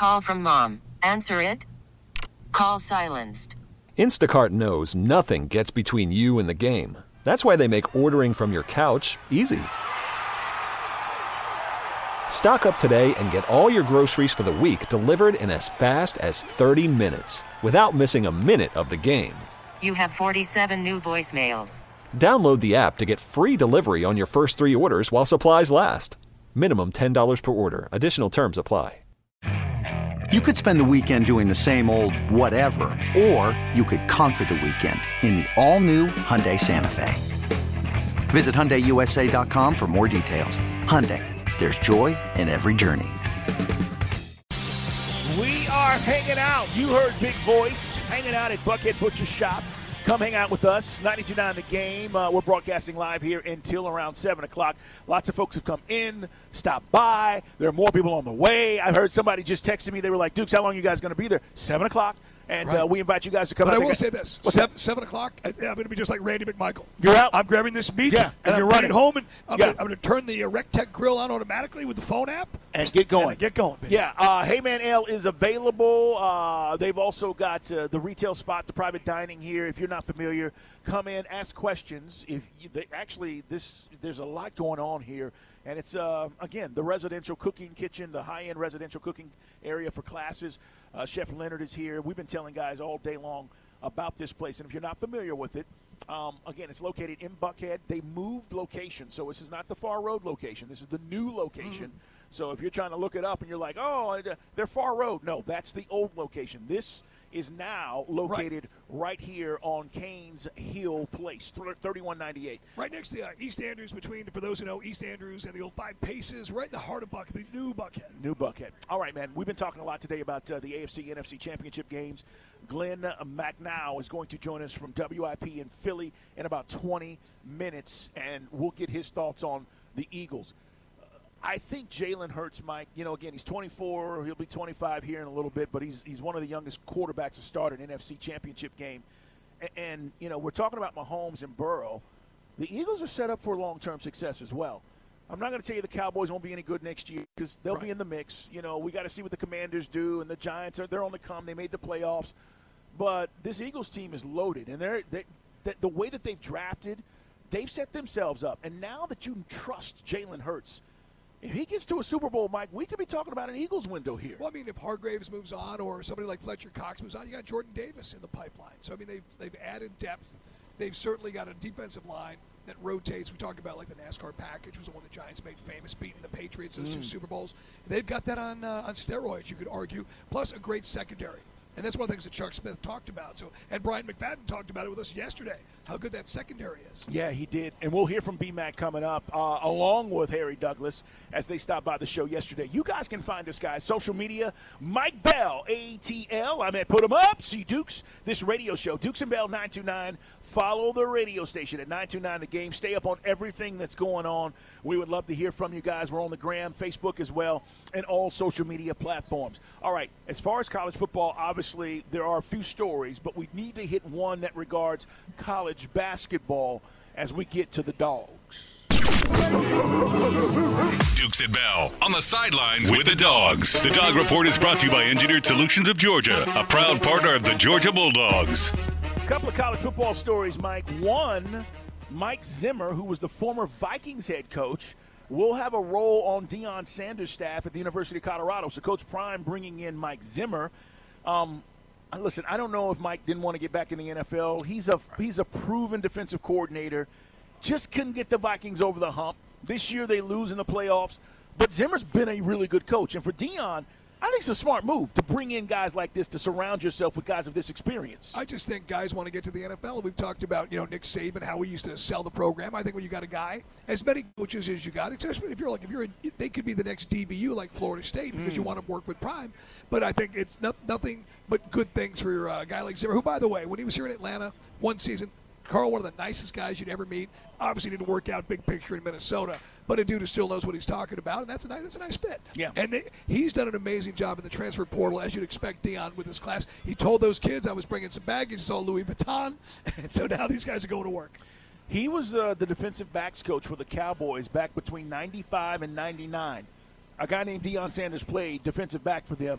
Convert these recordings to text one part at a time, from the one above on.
Call from mom. Answer it. Call silenced. Instacart knows nothing gets between you and the game. That's why they make ordering from your couch easy. Stock up today and get all your groceries for the week delivered in as fast as 30 minutes without missing a minute of the game. You have 47 new voicemails. Download the app to get free delivery on your first 3 orders while supplies last. Minimum $10 per order. Additional terms apply. You could spend the weekend doing the same old whatever, or you could conquer the weekend in the all-new Hyundai Santa Fe. Visit HyundaiUSA.com for more details. Hyundai, there's joy in every journey. We are hanging out. You heard Big Voice hanging out at Buckhead Butcher Shop. Come hang out with us, 92.9 The Game. We're broadcasting live here until around 7 o'clock. Lots of folks have come in, stopped by. There are more people on the way. I heard somebody just texted me. They were like, Dukes, how long are you guys going to be there? 7 o'clock. And right. We invite you guys to come out. But I will say this. What's 7 o'clock, I'm going to be just like Randy McMichael. You're out? I'm grabbing this meat, yeah, and you're I'm running home, and I'm yeah. going to turn the RecTech grill on automatically with the phone app. And get going. Get going, baby. Yeah, Heyman Ale is available. They've also got the retail spot, the private dining here. If you're not familiar, come in, ask questions. There's a lot going on here. And it's, again, the residential cooking kitchen, the high-end residential cooking area for classes. Chef Leonard is here. We've been telling guys all day long about this place. And if you're not familiar with it, again, it's located in Buckhead. They moved location, so this is not the Far Road location. This is the new location. Mm-hmm. So if you're trying to look it up and you're like, oh, they're Far Road. No, that's the old location. This is now located right here on Canes Hill Place, 3198. Right next to East Andrews, for those who know, East Andrews and the old Five Paces, right in the heart of Buckhead, the new Buckhead. New Buckhead. All right, man, we've been talking a lot today about the AFC, NFC championship games. Glenn McNow is going to join us from WIP in Philly in about 20 minutes, and we'll get his thoughts on the Eagles. I think Jalen Hurts, Mike, again, he's 24. He'll be 25 here in a little bit, but he's one of the youngest quarterbacks to start an NFC championship game. And we're talking about Mahomes and Burrow. The Eagles are set up for long-term success as well. I'm not going to tell you the Cowboys won't be any good next year because they'll be in the mix. We got to see what the Commanders do, and the Giants, they're on the come. They made the playoffs. But this Eagles team is loaded, and the way that they've drafted, they've set themselves up. And now that you trust Jalen Hurts, if he gets to a Super Bowl, Mike, we could be talking about an Eagles window here. Well, I mean, if Hargraves moves on or somebody like Fletcher Cox moves on, you got Jordan Davis in the pipeline. So, I mean, they've added depth. They've certainly got a defensive line that rotates. We talked about, like, the NASCAR package was the one the Giants made famous, beating the Patriots those 2 Super Bowls. They've got that on steroids, you could argue, plus a great secondary. And that's one of the things that Chuck Smith talked about. And Brian McFadden talked about it with us yesterday, how good that secondary is. Yeah, he did. And we'll hear from B-Mac coming up, along with Harry Douglas, as they stopped by the show yesterday. You guys can find us, guys. Social media, Mike Bell, ATL. I'm at Put 'em Up. See Dukes, this radio show, Dukes and Bell 929. Follow the radio station at 929 The Game. Stay up on everything that's going on. We would love to hear from you guys. We're on the Gram, Facebook as well, and all social media platforms. All right, as far as college football, obviously there are a few stories, but we need to hit one that regards college basketball as we get to the Dogs. Dukes and Bell on the sidelines with the Dogs. The Dog Report is brought to you by Engineered Solutions of Georgia, a proud partner of the Georgia Bulldogs. A couple of college football stories, Mike. One, Mike Zimmer, who was the former Vikings head coach, will have a role on Deion Sanders' staff at the University of Colorado. So Coach Prime bringing in Mike Zimmer. Listen, I don't know if Mike didn't want to get back in the NFL. He's a proven defensive coordinator. Just couldn't get the Vikings over the hump. This year they lose in the playoffs. But Zimmer's been a really good coach. And for Deion, I think it's a smart move to bring in guys like this, to surround yourself with guys of this experience. I just think guys want to get to the NFL. We've talked about, Nick Saban, how we used to sell the program. I think when you got a guy, as many coaches as you got, especially they could be the next DBU like Florida State because you want to work with Prime. But I think it's nothing but good things for a guy like Zimmer, who, by the way, when he was here in Atlanta one season, Carl, one of the nicest guys you'd ever meet. Obviously didn't work out big picture in Minnesota, but a dude who still knows what he's talking about, and that's a nice fit. Yeah. And he's done an amazing job in the transfer portal, as you'd expect Deion with his class. He told those kids, I was bringing some baggage, it's all Louis Vuitton, and so now these guys are going to work. He was the defensive backs coach for the Cowboys back between 95 and 99. A guy named Deion Sanders played defensive back for them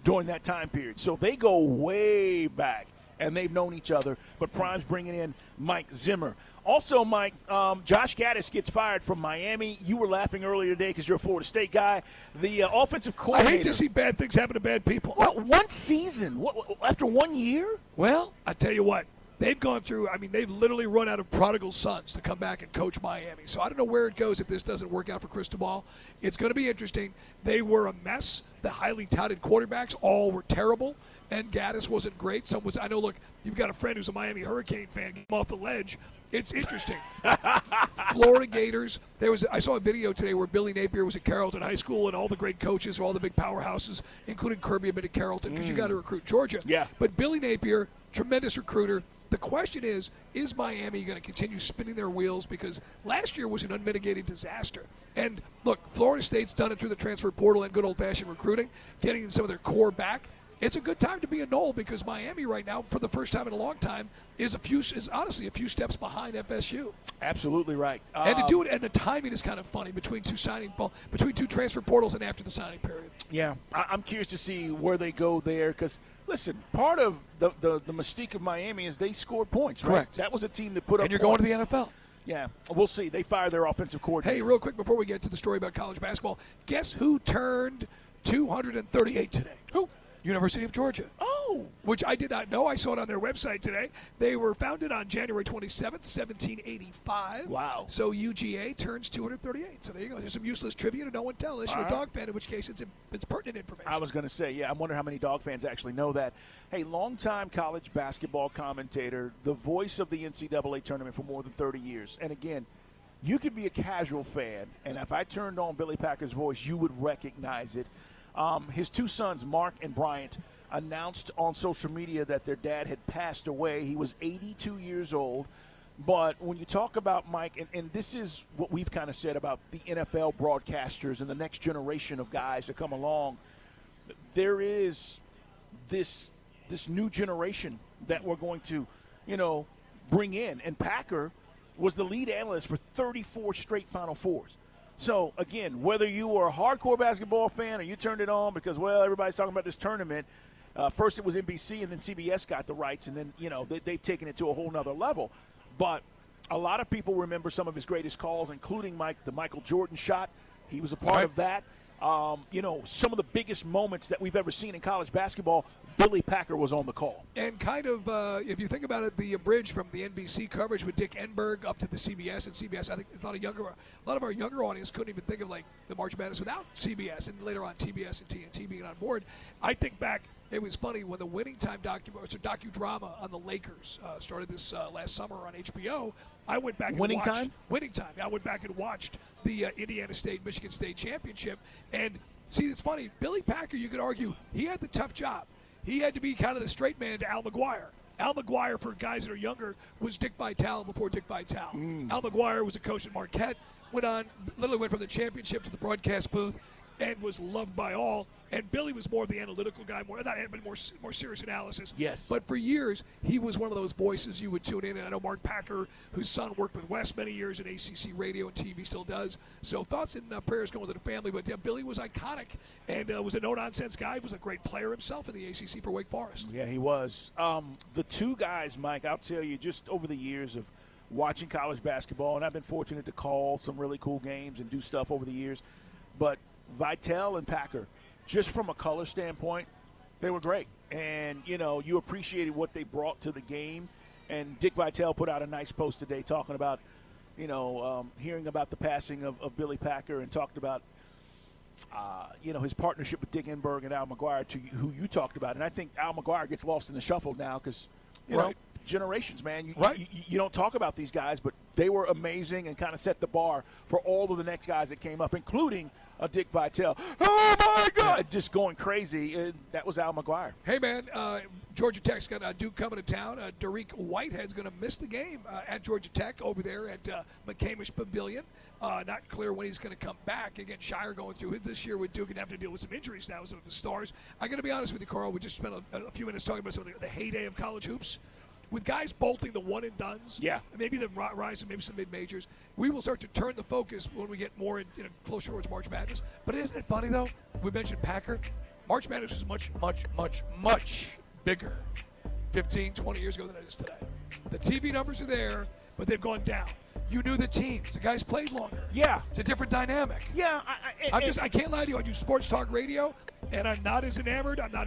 during that time period. So they go way back, and they've known each other. But Prime's bringing in Mike Zimmer. Also, Mike, Josh Gaddis gets fired from Miami. You were laughing earlier today because you're a Florida State guy. The offensive coordinator. I hate to see bad things happen to bad people. Well, one season, after 1 year? Well, I tell you what. They've gone through, they've literally run out of prodigal sons to come back and coach Miami. So I don't know where it goes if this doesn't work out for Cristobal. It's going to be interesting. They were a mess. The highly touted quarterbacks all were terrible, and Gaddis wasn't great. I know, look, you've got a friend who's a Miami Hurricane fan. Get him off the ledge. It's interesting. Florida Gators. I saw a video today where Billy Napier was at Carrollton High School, and all the great coaches, all the big powerhouses, including Kirby, have been at Carrollton because you got to recruit Georgia. Yeah. But Billy Napier, tremendous recruiter. The question is Miami going to continue spinning their wheels? Because last year was an unmitigated disaster. And, look, Florida State's done it through the transfer portal and good old-fashioned recruiting, getting some of their core back. It's a good time to be a Knoll because Miami right now, for the first time in a long time, is honestly a few steps behind FSU. Absolutely right. And to do it, and the timing is kind of funny between two transfer portals and after the signing period. Yeah, I'm curious to see where they go there because, listen, part of the mystique of Miami is they scored points, right? Correct. That was a team that put up And you're points. going to the NFL. Yeah, we'll see. They fired their offensive coordinator. Hey, real quick before we get to the story about college basketball, guess who turned 238 today? Who? University of Georgia. Oh. Which I did not know. I saw it on their website today. They were founded on January 27th, 1785. Wow. So UGA turns 238. So there you go. There's some useless trivia to no one tell unless you're a dog fan, in which case it's pertinent information. I was going to say, yeah, I wonder how many dog fans actually know that. Hey, longtime college basketball commentator, the voice of the NCAA tournament for more than 30 years. And again, you could be a casual fan, and if I turned on Billy Packer's voice, you would recognize it. His two sons, Mark and Bryant, announced on social media that their dad had passed away. He was 82 years old. But when you talk about Mike, and this is what we've kind of said about the NFL broadcasters and the next generation of guys to come along, there is this new generation that we're going to, bring in. And Packer was the lead analyst for 34 straight Final Fours. So, again, whether you are a hardcore basketball fan or you turned it on because, well, everybody's talking about this tournament, first it was NBC and then CBS got the rights, and then, they've taken it to a whole nother level. But a lot of people remember some of his greatest calls, including the Michael Jordan shot. He was a part of that. Some of the biggest moments that we've ever seen in college basketball, Billy Packer was on the call. And kind of, if you think about it, the bridge from the NBC coverage with Dick Enberg up to the CBS, and CBS, I think a lot of our younger audience couldn't even think of like the March Madness without CBS, and later on TBS and TNT being on board. I think back, it was funny when the Winning Time docudrama on the Lakers started this last summer on HBO. I went back and Winning watched Time? Winning Time. I went back and watched the Indiana State Michigan State championship, and see, it's funny. Billy Packer, you could argue, he had the tough job. He had to be kind of the straight man to Al McGuire. Al McGuire, for guys that are younger, was Dick Vitale before Dick Vitale. Al McGuire was a coach at Marquette, literally went from the championship to the broadcast booth, and was loved by all. And Billy was more of the analytical guy, more serious analysis. Yes. But for years, he was one of those voices you would tune in. And I know Mark Packer, whose son worked with Wes many years at ACC radio and TV, still does. So thoughts and prayers going to the family. But Billy was iconic and was a no-nonsense guy. He was a great player himself in the ACC for Wake Forest. Yeah, he was. The two guys, Mike, I'll tell you, just over the years of watching college basketball, and I've been fortunate to call some really cool games and do stuff over the years, but Vitale and Packer, just from a color standpoint, they were great. And, you appreciated what they brought to the game. And Dick Vitale put out a nice post today talking about, hearing about the passing of Billy Packer, and talked about, his partnership with Dick Enberg and Al McGuire, who you talked about. And I think Al McGuire gets lost in the shuffle now because, generations, man. You don't talk about these guys, but they were amazing and kind of set the bar for all of the next guys that came up, including Dick Vitale. Oh, my God! Just going crazy. That was Al McGuire. Hey, man, Georgia Tech's got Duke coming to town. Dariq Whitehead's going to miss the game at Georgia Tech over there at McCamish Pavilion. Not clear when he's going to come back. Again, Shire going through it this year with Duke and having to deal with some injuries now, some of the stars. I got to be honest with you, Carl. We just spent a few minutes talking about some of the heyday of college hoops. With guys bolting the one-and-dones, maybe the rise of maybe some mid-majors, we will start to turn the focus when we get more closer towards March Madness. But isn't it funny, though? We mentioned Packer. March Madness was much, much, much, much bigger 15, 20 years ago than it is today. The TV numbers are there, but they've gone down. You knew the teams. The guys played longer. Yeah. It's a different dynamic. Yeah. I can't lie to you. I do sports talk radio, and I'm not as enamored. I'm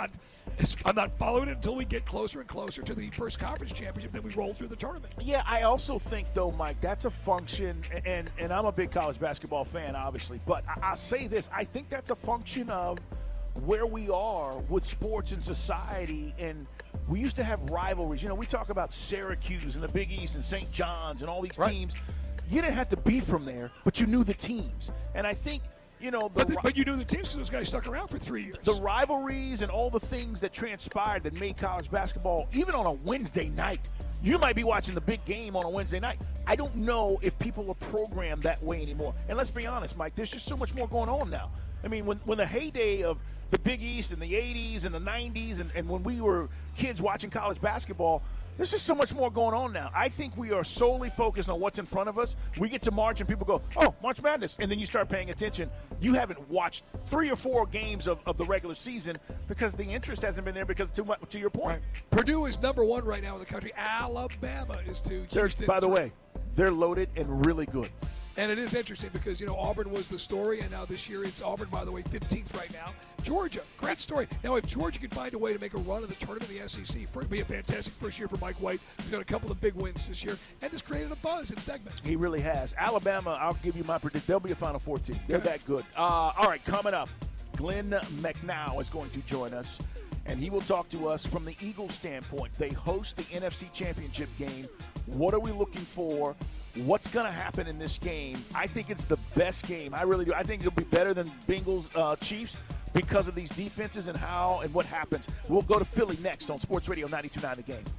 not following it until we get closer and closer to the first conference championship. Then we roll through the tournament. Yeah, I also think, though, Mike, that's a function, and I'm a big college basketball fan, obviously, but I'll say this. I think that's a function of where we are with sports and society, and we used to have rivalries. You know, we talk about Syracuse and the Big East and St. John's and all these teams. You didn't have to be from there, but you knew the teams. And I think, you know, but you knew the teams because those guys stuck around for 3 years. The rivalries and all the things that transpired that made college basketball, even on a Wednesday night, you might be watching the big game on a Wednesday night. I don't know if people are programmed that way anymore. And let's be honest, Mike, there's just so much more going on now. I mean, when the heyday of the Big East in the 80s and the 90s and when we were kids watching college basketball, there's just so much more going on now. I think we are solely focused on what's in front of us. We get to March and people go, oh, March Madness. And then you start paying attention. You haven't watched 3 or 4 games of the regular season because the interest hasn't been there because too much, to your point. Right. Purdue is number 1 right now in the country. Alabama is 2. Houston, by the way, they're loaded and really good. And it is interesting because, you know, Auburn was the story, and now this year it's Auburn, by the way, 15th right now. Georgia, great story. Now, if Georgia could find a way to make a run of the tournament in the SEC, it would be a fantastic first year for Mike White. He's got a couple of big wins this year and has created a buzz in segments. He really has. Alabama, I'll give you my prediction. They'll be a Final Four team. They're that good. All right, coming up, Glenn McNow is going to join us, and he will talk to us from the Eagles' standpoint. They host the NFC Championship game. What are we looking for? What's going to happen in this game? I think it's the best game. I really do. I think it'll be better than Bengals Chiefs because of these defenses and how and what happens. We'll go to Philly next on Sports Radio 92.9 The Game.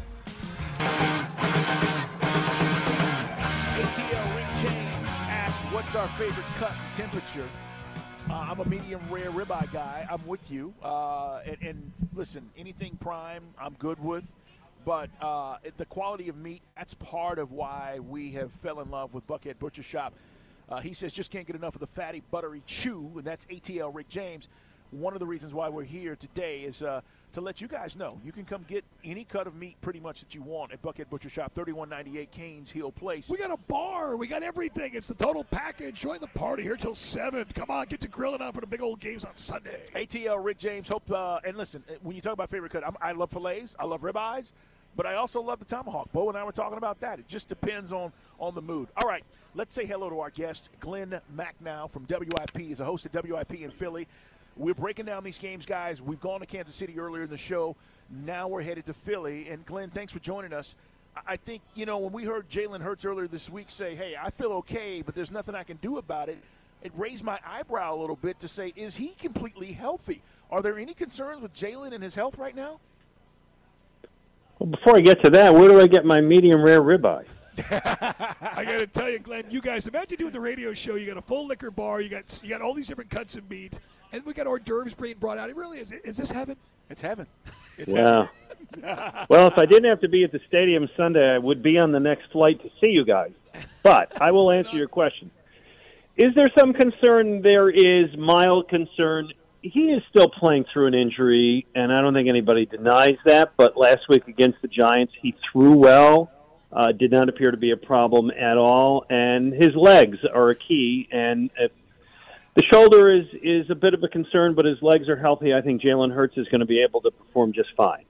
ATL Rick James asked, what's our favorite cut and temperature? I'm a medium rare ribeye guy. I'm with you. And listen, anything prime, I'm good with. But the quality of meat, that's part of why we have fell in love with Buckhead Butcher Shop. He says just can't get enough of the fatty, buttery chew, and that's ATL Rick James. One of the reasons why we're here today is to let you guys know you can come get any cut of meat pretty much that you want at Buckhead Butcher Shop, 3198 Canes Hill Place. We got a bar. We got everything. It's the total package. Join the party here till 7. Come on, get to grilling out for the big old games on Sunday. ATL Rick James. Hope and listen, when you talk about favorite cut, I love fillets. I love ribeyes. But I also love the tomahawk. Bo and I were talking about that. It just depends on the mood. All right, let's say hello to our guest, Glenn McNow from WIP. He's a host of WIP in Philly. We're breaking down these games, guys. We've gone to Kansas City earlier in the show. Now we're headed to Philly. And, Glenn, thanks for joining us. I think, you know, when we heard Jalen Hurts earlier this week say, hey, I feel okay, but there's nothing I can do about it, it raised my eyebrow a little bit to say, is he completely healthy? Are there any concerns with Jalen and his health right now? Well, before I get to that, where do I get my medium rare ribeye? I got to tell you, Glenn, you guys, imagine doing the radio show. You got a full liquor bar. You got all these different cuts of meat, and we got hors d'oeuvres being brought out. It really is. Is this heaven? It's heaven. It's heaven. Well, if I didn't have to be at the stadium Sunday, I would be on the next flight to see you guys. But I will answer your question. Is there some concern? There is mild concern. He is still playing through an injury, and I don't think anybody denies that. But last week against the Giants, he threw well, did not appear to be a problem at all, and his legs are a key. And the shoulder is a bit of a concern, but his legs are healthy. I think Jalen Hurts is going to be able to perform just fine.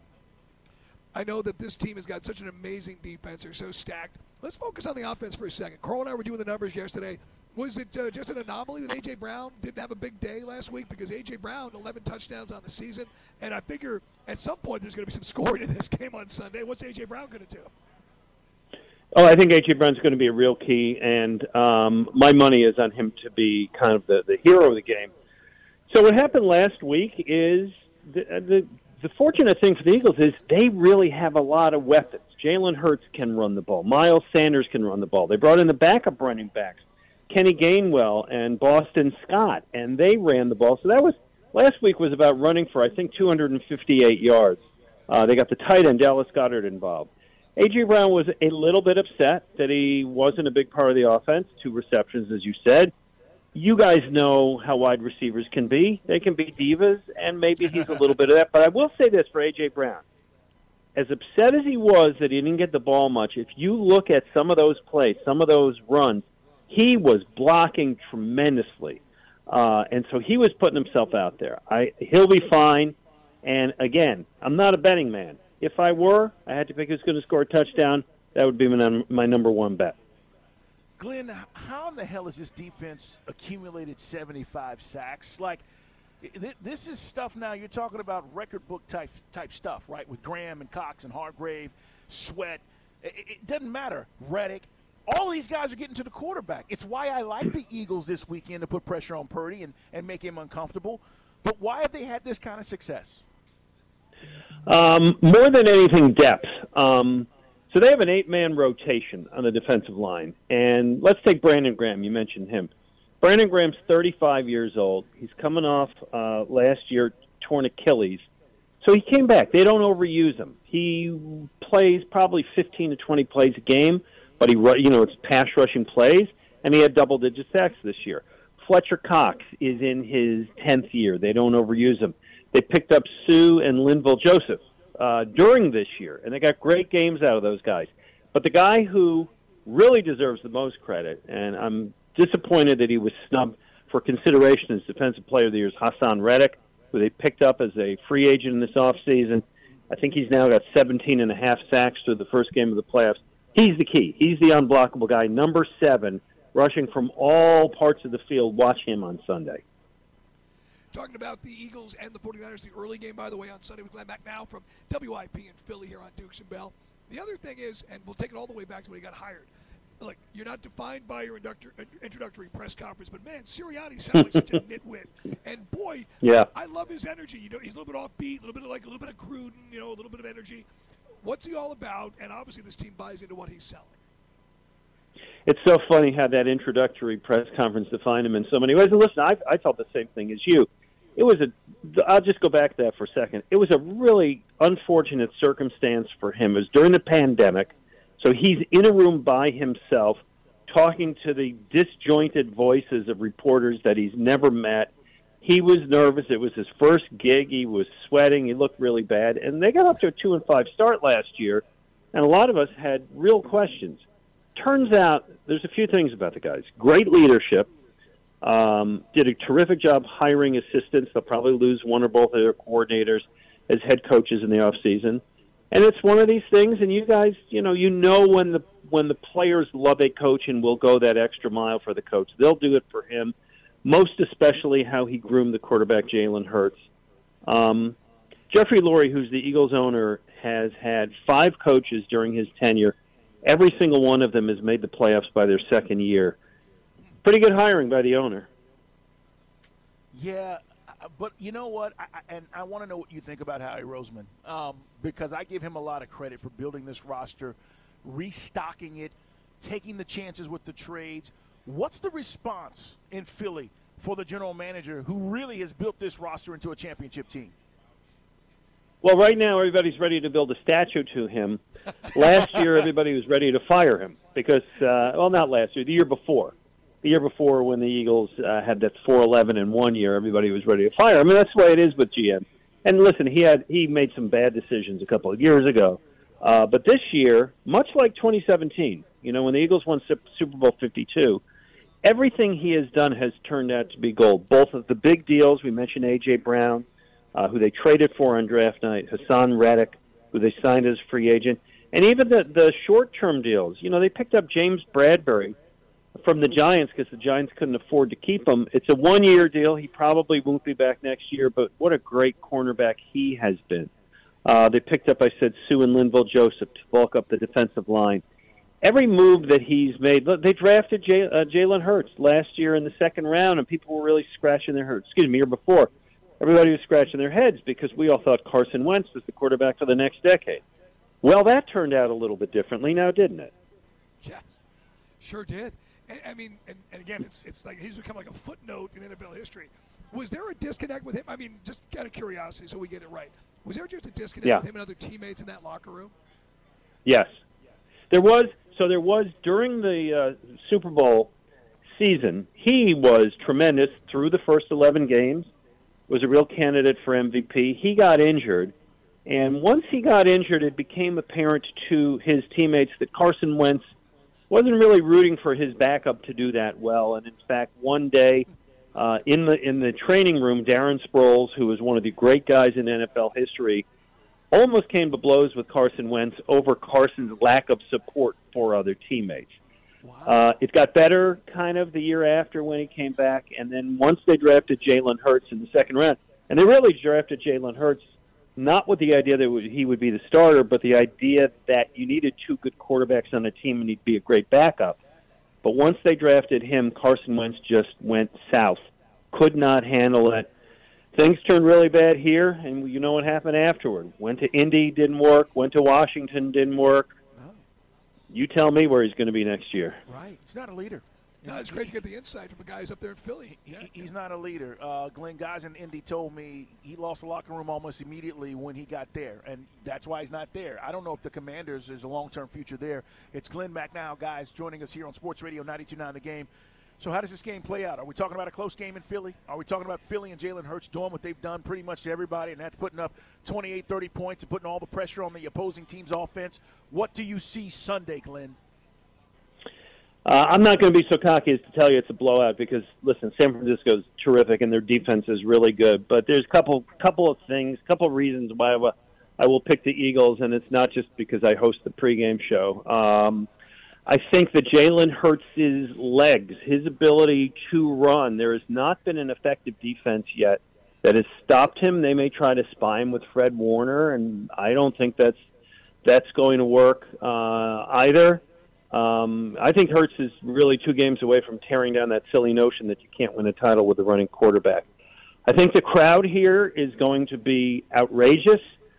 I know that this team has got such an amazing defense. They're so stacked. Let's focus on the offense for a second. Carl and I were doing the numbers yesterday. Was it just an anomaly that A.J. Brown didn't have a big day last week? Because A.J. Brown, 11 touchdowns on the season, and I figure at some point there's going to be some scoring in this game on Sunday. What's A.J. Brown going to do? Oh, I think A.J. Brown's going to be a real key, and my money is on him to be kind of the hero of the game. So what happened last week is the fortunate thing for the Eagles is they really have a lot of weapons. Jalen Hurts can run the ball. Miles Sanders can run the ball. They brought in the backup running backs, Kenny Gainwell and Boston Scott, and they ran the ball. So that was last week was about running for, I think, 258 yards. They got the tight end, Dallas Goedert, involved. A.J. Brown was a little bit upset that he wasn't a big part of the offense, 2 receptions, as you said. you guys know how wide receivers can be. They can be divas, and maybe he's a little bit of that. But I will say this for A.J. Brown. As upset as he was that he didn't get the ball much, if you look at some of those plays, some of those runs, he was blocking tremendously. And so he was putting himself out there. He'll be fine. And, again, I'm not a betting man. If I were, I had to pick who's going to score a touchdown. That would be my number one bet. Glenn, how in the hell has this defense accumulated 75 sacks? Like, this is stuff now you're talking about record book type stuff, right, with Graham and Cox and Hargrave, Sweat. It doesn't matter. Reddick. All these guys are getting to the quarterback. It's why I like the Eagles this weekend to put pressure on Purdy and make him uncomfortable. But why have they had this kind of success? More than anything, depth. So they have an 8-man rotation on the defensive line. And let's take Brandon Graham. You mentioned him. Brandon Graham's 35 years old. He's coming off last year torn Achilles. So he came back. They don't overuse him. He plays probably 15 to 20 plays a game, but it's pass rushing plays, and he had double-digit sacks this year. Fletcher Cox is in his 10th year. They don't overuse him. They picked up Sue and Linval Joseph during this year, and they got great games out of those guys. But the guy who really deserves the most credit, and I'm disappointed that he was snubbed for consideration as Defensive Player of the Year, is Hassan Reddick, who they picked up as a free agent in this offseason. I think he's now got 17.5 sacks through the first game of the playoffs. He's the key. He's the unblockable guy, number 7, rushing from all parts of the field. Watch him on Sunday. Talking about the Eagles and the 49ers, the early game, by the way, on Sunday with Glenn Macnow from WIP in Philly here on Dukes and Bell. The other thing is, and we'll take it all the way back to when he got hired, look, you're not defined by your introductory press conference, but, man, Sirianni sounds like such a nitwit. And, boy, yeah, I love his energy. He's a little bit offbeat, a little bit of Gruden, a little bit of energy. What's he all about? And obviously this team buys into what he's selling. It's so funny how that introductory press conference defined him in so many ways. And listen, I felt the same thing as you. I'll just go back to that for a second. It was a really unfortunate circumstance for him. It was during the pandemic, so he's in a room by himself talking to the disjointed voices of reporters that he's never met. He was nervous. It was his first gig. He was sweating. He looked really bad. And they got up to a 2-5 start last year, and a lot of us had real questions. Turns out there's a few things about the guys. Great leadership. Did a terrific job hiring assistants. They'll probably lose one or both of their coordinators as head coaches in the offseason. And it's one of these things, and you guys, when the players love a coach and will go that extra mile for the coach, they'll do it for him, most especially how he groomed the quarterback, Jalen Hurts. Jeffrey Lurie, who's the Eagles owner, has had 5 coaches during his tenure. Every single one of them has made the playoffs by their second year. Pretty good hiring by the owner. Yeah, but you know what? I want to know what you think about Howie Roseman, because I give him a lot of credit for building this roster, restocking it, taking the chances with the trades. What's the response in Philly for the general manager who really has built this roster into a championship team? Well, right now everybody's ready to build a statue to him. Last year everybody was ready to fire him because, not last year, the year before. The year before when the Eagles had that 4-11 in one year, everybody was ready to fire him. I mean, that's the way it is with GM. And listen, he made some bad decisions a couple of years ago. But this year, much like 2017, when the Eagles won Super Bowl 52, everything he has done has turned out to be gold. Both of the big deals, we mentioned A.J. Brown, who they traded for on draft night, Hassan Reddick, who they signed as a free agent, and even the short-term deals. They picked up James Bradbury from the Giants because the Giants couldn't afford to keep him. It's a one-year deal. He probably won't be back next year, but what a great cornerback he has been. They picked up, Sue and Linval Joseph to bulk up the defensive line. Every move that he's made, they drafted Jalen Hurts last year in the second round, and people were really scratching their heads. Year before. Everybody was scratching their heads because we all thought Carson Wentz was the quarterback for the next decade. Well, that turned out a little bit differently now, didn't it? Yes, sure did. And again, it's like he's become like a footnote in NFL history. Was there a disconnect with him? I mean, just out of curiosity, so we get it right. Was there just a disconnect with him and other teammates in that locker room? Yes. There was. So there was during the Super Bowl season. He was tremendous through the first 11 games, was a real candidate for MVP. He got injured, and once he got injured, it became apparent to his teammates that Carson Wentz wasn't really rooting for his backup to do that well. And in fact, one day in the training room, Darren Sproles, who was one of the great guys in NFL history, almost came to blows with Carson Wentz over Carson's lack of support for other teammates. Wow. It got better kind of the year after when he came back, and then once they drafted Jalen Hurts in the second round, and they really drafted Jalen Hurts not with the idea that he would be the starter, but the idea that you needed two good quarterbacks on a team and he'd be a great backup. But once they drafted him, Carson Wentz just went south, could not handle it. Things turned really bad here, and you know what happened afterward. Went to Indy, didn't work. Went to Washington, didn't work. No. You tell me where he's going to be next year. Right. He's not a leader. No, it's great to get the insight from the guys up there in Philly. He's not a leader. Glenn, guys in Indy told me he lost the locker room almost immediately when he got there, and that's why he's not there. I don't know if the Commanders is a long-term future there. It's Glenn McNow, guys, joining us here on Sports Radio 92.9 The Game. So how does this game play out? Are we talking about a close game in Philly? Are we talking about Philly and Jalen Hurts doing what they've done pretty much to everybody, and that's putting up 28, 30 points and putting all the pressure on the opposing team's offense? What do you see Sunday, Glenn? I'm not going to be so cocky as to tell you it's a blowout because, listen, San Francisco's terrific and their defense is really good. But there's a couple of things, couple of reasons why I will pick the Eagles, and it's not just because I host the pregame show. I think that Jalen Hurts' legs, his ability to run, there has not been an effective defense yet that has stopped him. They may try to spy him with Fred Warner, and I don't think that's going to work either. I think Hurts is really 2 games away from tearing down that silly notion that you can't win a title with a running quarterback. I think the crowd here is going to be outrageous.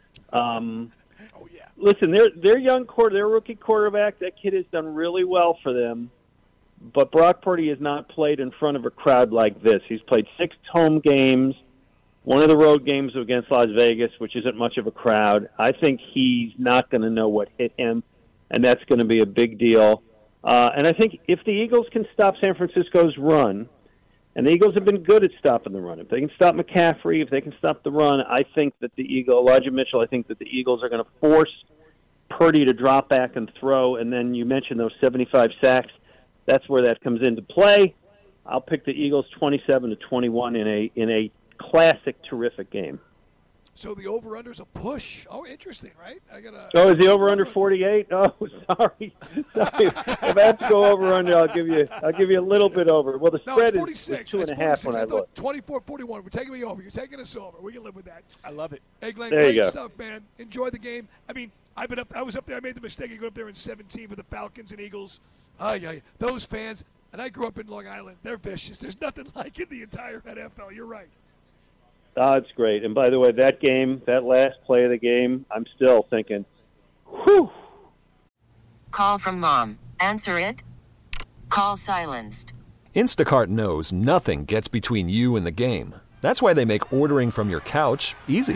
Listen, their rookie quarterback, that kid has done really well for them. But Brock Purdy has not played in front of a crowd like this. He's played 6 home games, one of the road games against Las Vegas, which isn't much of a crowd. I think he's not going to know what hit him, and that's going to be a big deal. And I think if the Eagles can stop San Francisco's run, and the Eagles have been good at stopping the run, if they can stop McCaffrey, if they can stop the run, I think that Elijah Mitchell, I think that the Eagles are going to force Purdy to drop back and throw. And then you mentioned those 75 sacks. That's where that comes into play. I'll pick the Eagles 27-21 in a classic, terrific game. So the over/under's a push. Oh, interesting, right? Is the over/under 48? Oh, sorry. If I have to go over/under, I'll give you a little bit over. Well, the spread is 2.5 when I look. 24-41. We're taking me over. You're taking us over. We can live with that. I love it. Hey, Glenn, great stuff, man. Enjoy the game. I mean, I was up there. I made the mistake of going up there in 17 with the Falcons and Eagles. Those fans, and I grew up in Long Island. They're vicious. There's nothing like it in the entire NFL. You're right. It's great. And by the way, that game, that last play of the game, I'm still thinking, whew. Call from mom. Answer it. Call silenced. Instacart knows nothing gets between you and the game. That's why they make ordering from your couch easy.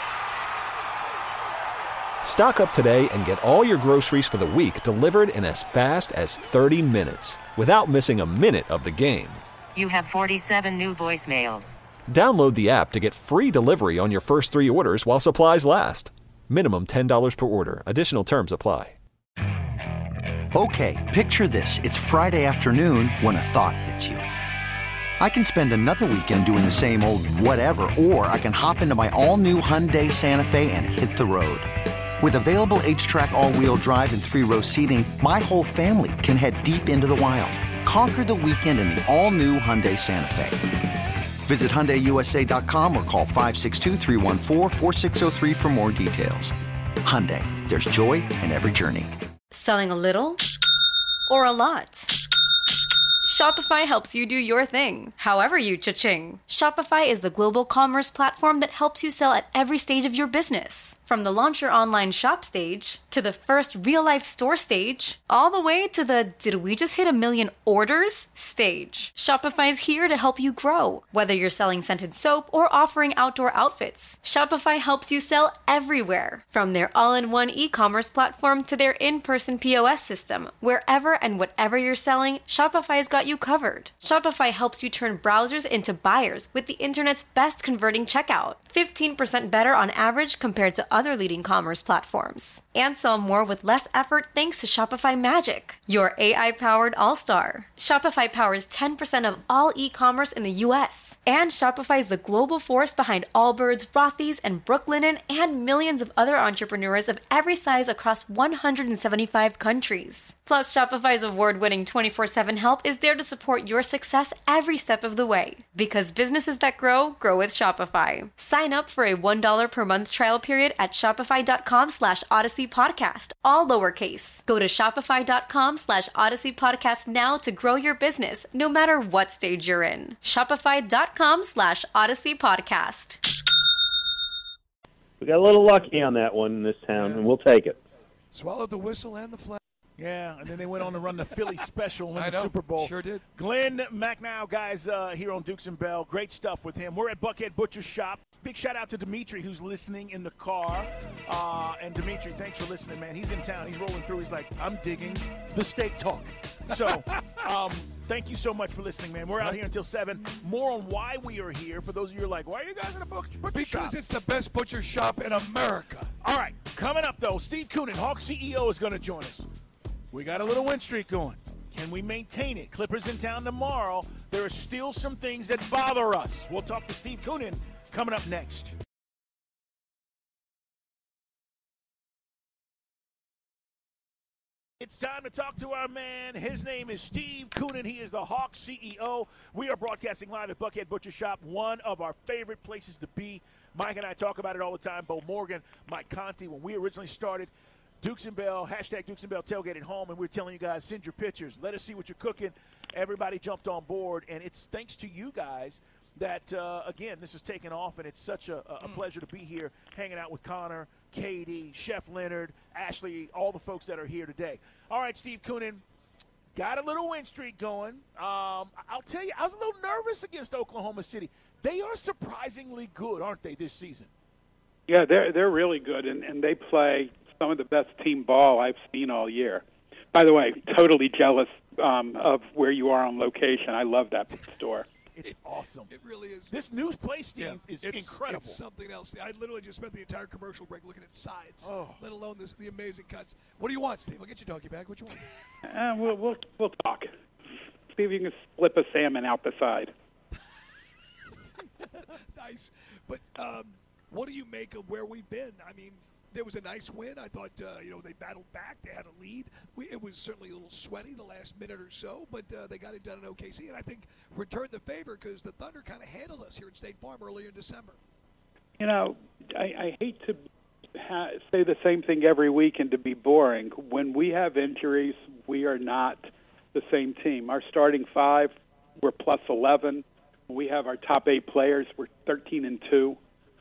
Stock up today and get all your groceries for the week delivered in as fast as 30 minutes without missing a minute of the game. You have 47 new voicemails. Download the app to get free delivery on your first 3 orders while supplies last. Minimum $10 per order. Additional terms apply. Okay, picture this. It's Friday afternoon when a thought hits you. I can spend another weekend doing the same old whatever, or I can hop into my all-new Hyundai Santa Fe and hit the road. With available H-Track all-wheel drive and 3-row seating, my whole family can head deep into the wild. Conquer the weekend in the all-new Hyundai Santa Fe. Visit HyundaiUSA.com or call 562-314-4603 for more details. Hyundai, there's joy in every journey. Selling a little or a lot? Shopify helps you do your thing, however you cha-ching. Shopify is the global commerce platform that helps you sell at every stage of your business. From the launch your online shop stage, to the first real-life store stage, all the way to the "did we just hit 1 million orders" stage. Shopify's here to help you grow. Whether you're selling scented soap or offering outdoor outfits, Shopify helps you sell everywhere. From their all-in-one e-commerce platform to their in-person POS system, wherever and whatever you're selling, Shopify's got you covered. Shopify helps you turn browsers into buyers with the internet's best converting checkout, 15% better on average compared to other leading commerce platforms. And sell more with less effort thanks to Shopify Magic, your AI-powered all-star. Shopify powers 10% of all e-commerce in the U.S. And Shopify is the global force behind Allbirds, Rothy's, and Brooklinen, and millions of other entrepreneurs of every size across 175 countries. Plus, Shopify's award-winning 24/7 help is there to support your success every step of the way. Because businesses that grow, grow with Shopify. Sign up for a $1 per month trial period at shopify.com/Odyssey Podcast, all lowercase. Go to shopify.com/Odyssey Podcast now to grow your business, no matter what stage you're in. Shopify.com/Odyssey Podcast. We got a little lucky on that one in this town, and we'll take it. Swallowed the whistle and the flag. Yeah, and then they went on to run the Philly special in the Super Bowl. Sure did. Glenn McNow, guys, here on Dukes and Bell. Great stuff with him. We're at Buckhead Butcher Shop. Big shout out to Dimitri, who's listening in the car. And Dimitri, thanks for listening, man. He's in town. He's rolling through. He's like, I'm digging the steak talk. So thank you so much for listening, man. We're out here until 7. More on why we are here. For those of you who are like, why are you guys in a butcher shop? Because it's the best butcher shop in America. All right, coming up, though, Steve Koonin, Hawks CEO, is going to join us. We got a little win streak going. Can we maintain it? Clippers in town tomorrow. There are still some things that bother us. We'll talk to Steve Koonin coming up next. It's time to talk to our man. His name is Steve Koonin. He is the Hawks CEO. We are broadcasting live at Buckhead Butcher Shop, one of our favorite places to be. Mike and I talk about it all the time. Bo Morgan, Mike Conti, when we originally started Dukes and Bell, hashtag Dukes and Bell tailgate at home, and we're telling you guys, send your pictures. Let us see what you're cooking. Everybody jumped on board, and it's thanks to you guys that, again, this is taking off, and it's such a pleasure to be here hanging out with Connor, Katie, Chef Leonard, Ashley, all the folks that are here today. All right, Steve Koonin, got a little win streak going. I'll tell you, I was a little nervous against Oklahoma City. They are surprisingly good, aren't they, this season? Yeah, they're really good, and they play some of the best team ball I've seen all year. By the way, totally jealous of where you are on location. I love that store. It's awesome. It really is. This new place, Steve, is incredible. It's something else. I literally just spent the entire commercial break looking at sides, let alone the amazing cuts. What do you want, Steve? I'll get your doggy bag. What you want? We'll talk. See if you can slip a salmon out the side. Nice. But what do you make of where we've been? I mean, there was a nice win. I thought, they battled back. They had a lead. It was certainly a little sweaty the last minute or so, but they got it done in OKC, and I think returned the favor because the Thunder kind of handled us here at State Farm earlier in December. You know, I hate to say the same thing every week and to be boring. When we have injuries, we are not the same team. Our starting 5, we're plus 11. We have our top 8 players. We're 13-2.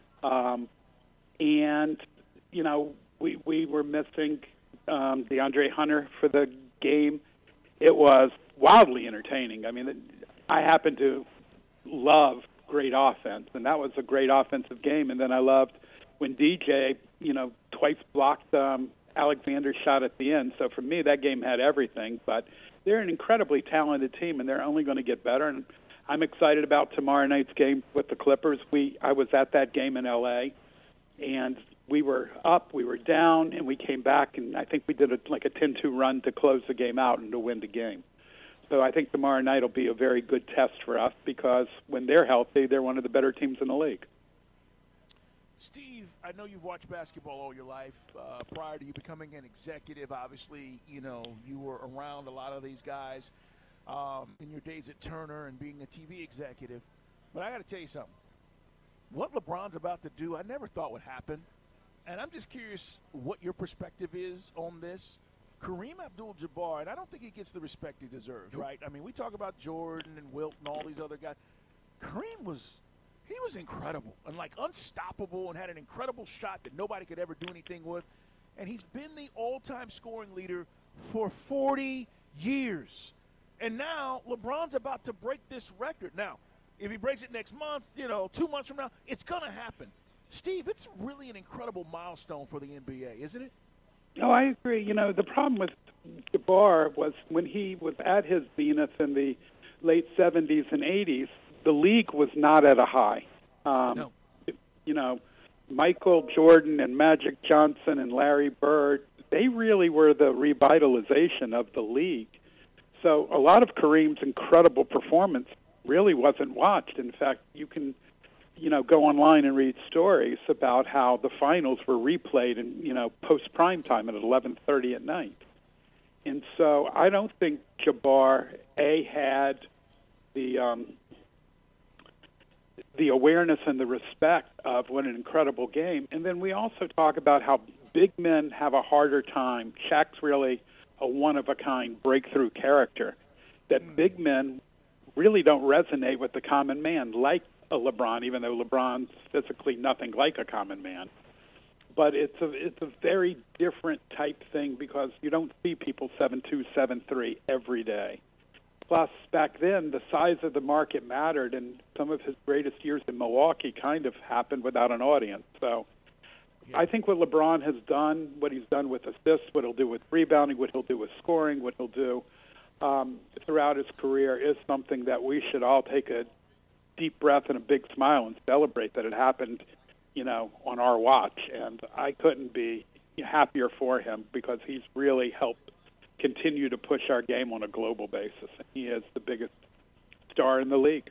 And you know, we were missing DeAndre Hunter for the game. It was wildly entertaining. I mean, I happen to love great offense, and that was a great offensive game. And then I loved when DJ, twice blocked Alexander's shot at the end. So for me, that game had everything. But they're an incredibly talented team, and they're only going to get better. And I'm excited about tomorrow night's game with the Clippers. I was at that game in L.A., and we were up, we were down, and we came back, and I think we did a 10-2 run to close the game out and to win the game. So I think tomorrow night will be a very good test for us because when they're healthy, they're one of the better teams in the league. Steve, I know you've watched basketball all your life. Prior to you becoming an executive, obviously, you were around a lot of these guys in your days at Turner and being a TV executive. But I got to tell you something. What LeBron's about to do, I never thought would happen. And I'm just curious what your perspective is on this. Kareem Abdul-Jabbar, and I don't think he gets the respect he deserves, right? I mean, we talk about Jordan and Wilt and all these other guys. Kareem was incredible and, unstoppable and had an incredible shot that nobody could ever do anything with. and he's been the all-time scoring leader for 40 years. And now LeBron's about to break this record. Now, if he breaks it next month, 2 months from now, it's going to happen. Steve, it's really an incredible milestone for the NBA, isn't it? Oh, I agree. The problem with Jabbar was when he was at his zenith in the late 70s and 80s, the league was not at a high. No. Michael Jordan and Magic Johnson and Larry Bird, they really were the revitalization of the league. So a lot of Kareem's incredible performance really wasn't watched. In fact, you can, go online and read stories about how the finals were replayed in, post prime time at 11:30 at night. And so I don't think Jabbar had the awareness and the respect of what an incredible game. And then we also talk about how big men have a harder time. Shaq's really a one-of-a-kind breakthrough character, that big men really don't resonate with the common man, like a LeBron, even though LeBron's physically nothing like a common man. But it's a very different type thing because you don't see people 7'2", 7'3" every day. Plus, back then, the size of the market mattered, and some of his greatest years in Milwaukee kind of happened without an audience. So I think what LeBron has done, what he's done with assists, what he'll do with rebounding, what he'll do with scoring, what he'll do throughout his career is something that we should all take a deep breath and a big smile and celebrate that it happened, on our watch. And I couldn't be happier for him because he's really helped continue to push our game on a global basis. He is the biggest star in the league.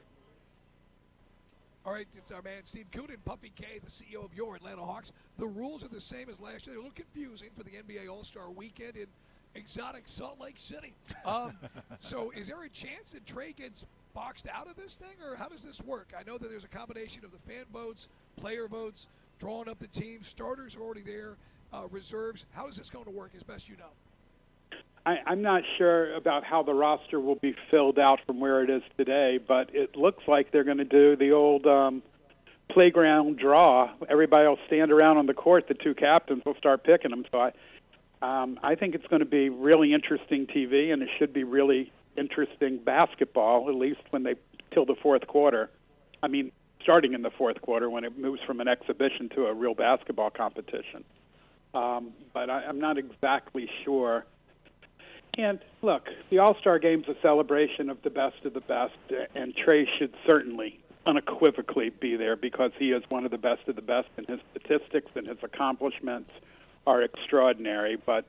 All right, it's our man Steve Koonin, Puffy K, the CEO of your Atlanta Hawks. The rules are the same as last year. They're a little confusing for the NBA All-Star Weekend in exotic Salt Lake City. So is there a chance that Trey gets boxed out of this thing, or how does this work? I know that there's a combination of the fan votes, player votes, drawing up the team. Starters are already there, reserves. How is this going to work as best you know? I'm not sure about how the roster will be filled out from where it is today, but it looks like they're going to do the old playground draw. Everybody will stand around on the court. The two captains will start picking them. So I think it's going to be really interesting TV, and it should be really interesting basketball, at least till the fourth quarter. I mean, starting in the fourth quarter when it moves from an exhibition to a real basketball competition. But I'm not exactly sure. And look, the All-Star Game's a celebration of the best, and Trey should certainly, unequivocally be there because he is one of the best, and his statistics and his accomplishments are extraordinary. But,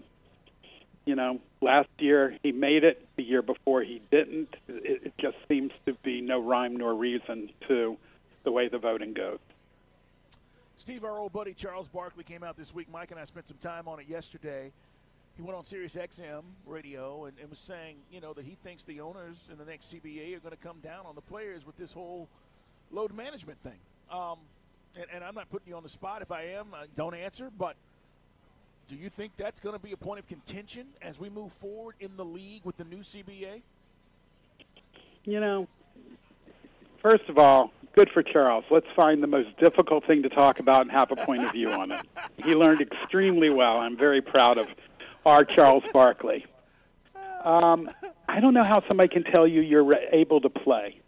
last year he made it. The year before he didn't. It just seems to be no rhyme nor reason to the way the voting goes. Steve, our old buddy Charles Barkley came out this week. Mike and I spent some time on it yesterday. He went on Sirius XM radio and was saying, that he thinks the owners in the next CBA are going to come down on the players with this whole load management thing. And I'm not putting you on the spot. If I am, don't answer. But do you think that's going to be a point of contention as we move forward in the league with the new CBA? First of all, good for Charles. Let's find the most difficult thing to talk about and have a point of view on it. He learned extremely well. I'm very proud of our Charles Barkley. I don't know how somebody can tell you you're able to play.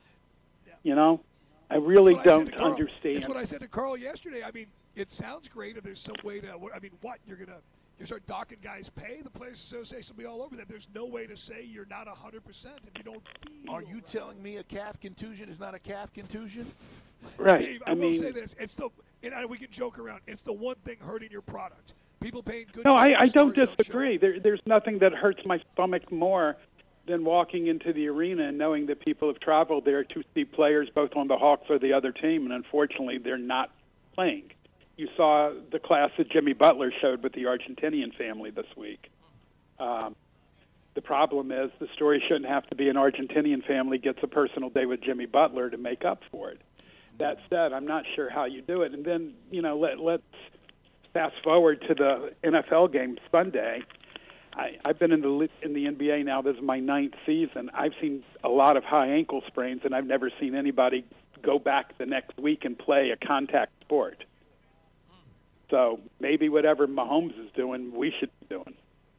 I really don't understand. That's what I said to Carl yesterday. I mean, it sounds great if there's some way to. I mean, what you start docking guys' pay? The Players Association will be all over that. There's no way to say you're not 100% if you don't feel. Are you telling me a calf contusion is not a calf contusion? Right. Steve, I will say this: we can joke around. It's the one thing hurting your product. People paying good. No, I don't disagree. There's nothing that hurts my stomach more than walking into the arena and knowing that people have traveled there to see players both on the Hawks or the other team, and unfortunately they're not playing. You saw the class that Jimmy Butler showed with the Argentinian family this week. The problem is the story shouldn't have to be an Argentinian family gets a personal day with Jimmy Butler to make up for it. That said, I'm not sure how you do it. And then, let's fast forward to the NFL game Sunday. I've been in the NBA now. This is my 9th season. I've seen a lot of high ankle sprains, and I've never seen anybody go back the next week and play a contact sport. So maybe whatever Mahomes is doing, we should be doing.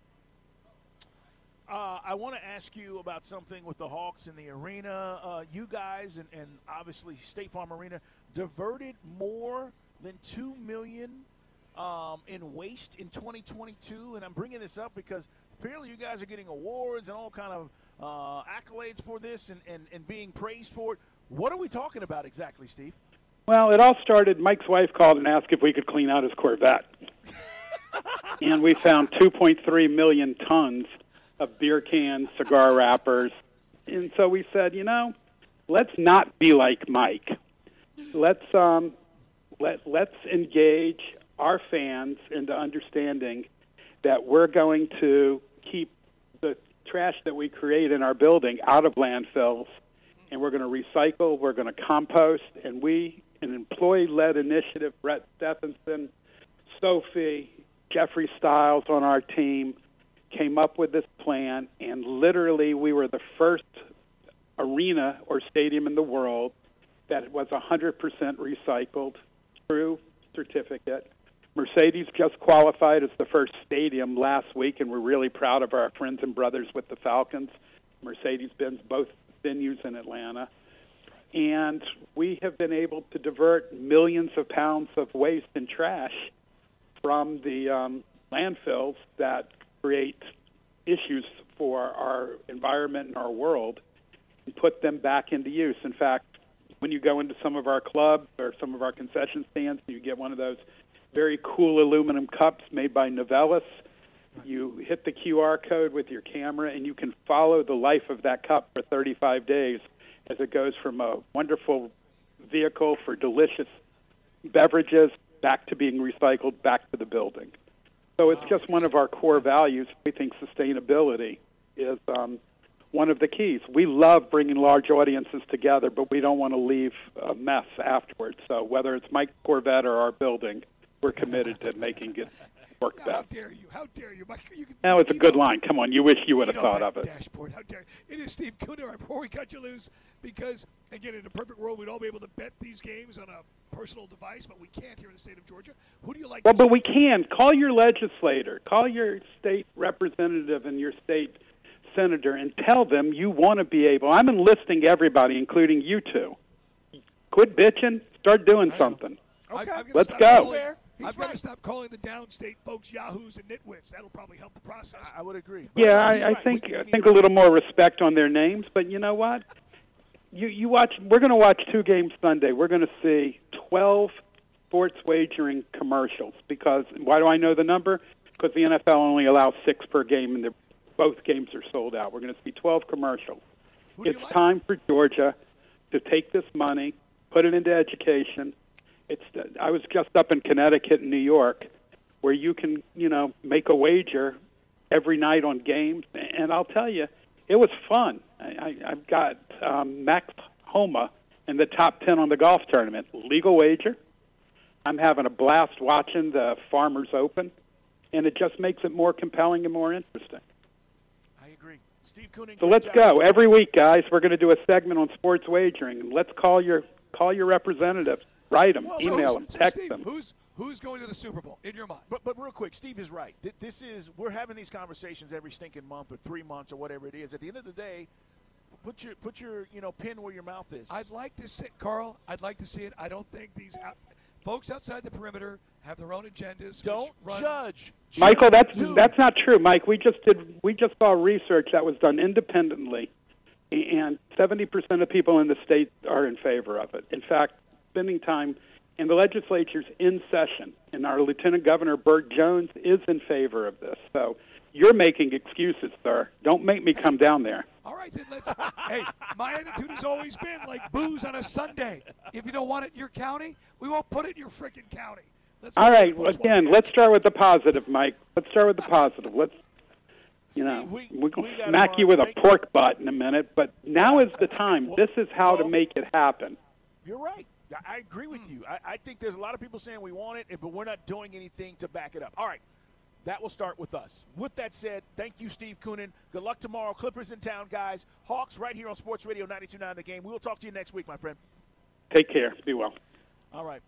I want to ask you about something with the Hawks in the arena. You guys and obviously State Farm Arena diverted more than $2 million in waste in 2022, and I'm bringing this up because apparently you guys are getting awards and all kind of accolades for this and being praised for it. What are we talking about exactly, Steve? Well, it all started, Mike's wife called and asked if we could clean out his Corvette. And we found 2.3 million tons of beer cans, cigar wrappers. And so we said, let's not be like Mike. Let's engage our fans into understanding that we're going to keep the trash that we create in our building out of landfills, and we're going to recycle, we're going to compost, and an employee-led initiative, Brett Stephenson, Sophie, Jeffrey Stiles on our team, came up with this plan, and literally we were the first arena or stadium in the world that was 100% recycled through certificate. Mercedes just qualified as the first stadium last week, and we're really proud of our friends and brothers with the Falcons, Mercedes-Benz, both venues in Atlanta. And we have been able to divert millions of pounds of waste and trash from the landfills that create issues for our environment and our world and put them back into use. In fact, when you go into some of our clubs or some of our concession stands, you get one of those very cool aluminum cups made by Novellus. You hit the QR code with your camera, and you can follow the life of that cup for 35 days as it goes from a wonderful vehicle for delicious beverages back to being recycled back to the building. So it's just one of our core values. We think sustainability is one of the keys. We love bringing large audiences together, but we don't want to leave a mess afterwards. So whether it's Mike's Corvette or our building, we're committed to making it work best. How dare you? How dare you, Mike? Now it's a good line. Come on, you wish you would have thought of it. Dashboard. How dare you? It is Steve Kuhner. Before we cut you loose, because, again, in a perfect world, we'd all be able to bet these games on a personal device, but we can't here in the state of Georgia. Who do you like? Well, but we can. Call your legislator. Call your state representative and your state senator and tell them you want to be able. I'm enlisting everybody, including you two. Quit bitching. Start doing something. Okay. Let's go. I've got to stop calling the downstate folks yahoos and nitwits. That'll probably help the process. I would agree. Yeah, I think a little more respect on their names. But you know what? You watch. We're going to watch 2 games Sunday. We're going to see 12 sports wagering commercials. Because why do I know the number? Because the NFL only allows 6 per game, and both games are sold out. We're going to see 12 commercials. It's time for Georgia to take this money, put it into education. I was just up in Connecticut and New York, where you can, make a wager every night on games, and I'll tell you, it was fun. I've got Max Homa in the top 10 on the golf tournament. Legal wager. I'm having a blast watching the Farmers Open, and it just makes it more compelling and more interesting. I agree. Steve Kooning. So let's go. Every week, guys, we're going to do a segment on sports wagering. Let's call your representatives. Write them, email them, text Steve, them. Who's going to the Super Bowl in your mind? But real quick, Steve is right. We're having these conversations every stinking month or 3 months or whatever it is. At the end of the day, put your pin where your mouth is. I'd like to see it, Carl. I'd like to see it. I don't think these folks outside the perimeter have their own agendas. Don't judge. Michael, that's not true, Mike. We just saw research that was done independently, and 70% of people in the state are in favor of it. In fact, spending time in the legislature's in session, and our Lieutenant Governor Burt Jones is in favor of this. So you're making excuses, sir. Don't make me come down there. All right, then let's. Hey, my attitude has always been like booze on a Sunday. If you don't want it in your county, we won't put it in your freaking county. All right, again, let's start with the positive, Mike. Let's start with the positive. Let's, we're going to smack you with a pork butt in a minute, but now is the time. This is how to make it happen. You're right. I agree with you. I think there's a lot of people saying we want it, but we're not doing anything to back it up. All right, that will start with us. With that said, thank you, Steve Koonin. Good luck tomorrow. Clippers in town, guys. Hawks right here on Sports Radio 92.9 The Game. We will talk to you next week, my friend. Take care. Be well. All right.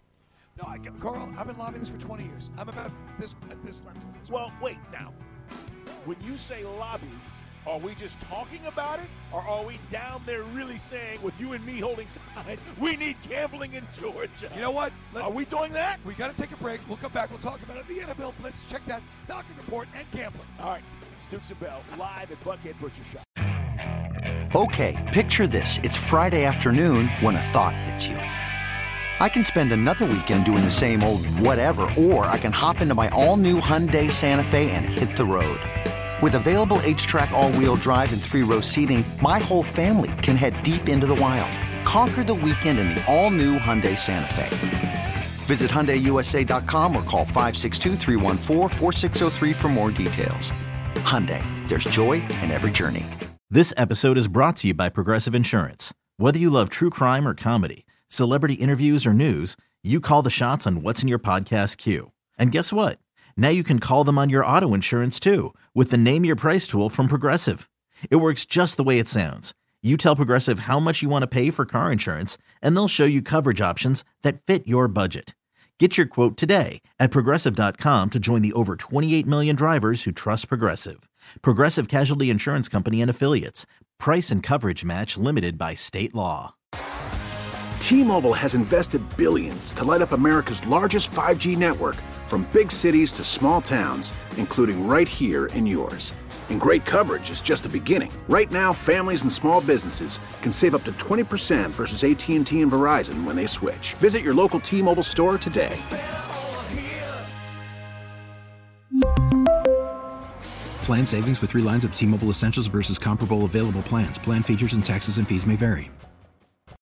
No, Carl, I've been lobbying this for 20 years. I'm about this level. Well, wait now. When you say lobby, are we just talking about it, or are we down there really saying, with you and me holding signs, we need gambling in Georgia? You know what? Are we doing that? We got to take a break. We'll come back. We'll talk about it. The NFL Blitz. Check that Falcon Report and gambling. All right. It's Dukes and Bell live at Buckhead Butcher Shop. Okay, picture this. It's Friday afternoon when a thought hits you. I can spend another weekend doing the same old whatever, or I can hop into my all-new Hyundai Santa Fe and hit the road. With available H-Track all-wheel drive and 3-row seating, my whole family can head deep into the wild. Conquer the weekend in the all-new Hyundai Santa Fe. Visit HyundaiUSA.com or call 562-314-4603 for more details. Hyundai, there's joy in every journey. This episode is brought to you by Progressive Insurance. Whether you love true crime or comedy, celebrity interviews or news, you call the shots on what's in your podcast queue. And guess what? Now you can call them on your auto insurance too with the Name Your Price tool from Progressive. It works just the way it sounds. You tell Progressive how much you want to pay for car insurance, and they'll show you coverage options that fit your budget. Get your quote today at Progressive.com to join the over 28 million drivers who trust Progressive. Progressive Casualty Insurance Company and Affiliates. Price and coverage match limited by state law. T-Mobile has invested billions to light up America's largest 5G network, from big cities to small towns, including right here in yours. And great coverage is just the beginning. Right now, families and small businesses can save up to 20% versus AT&T and Verizon when they switch. Visit your local T-Mobile store today. Plan savings with 3 lines of T-Mobile Essentials versus comparable available plans. Plan features and taxes and fees may vary.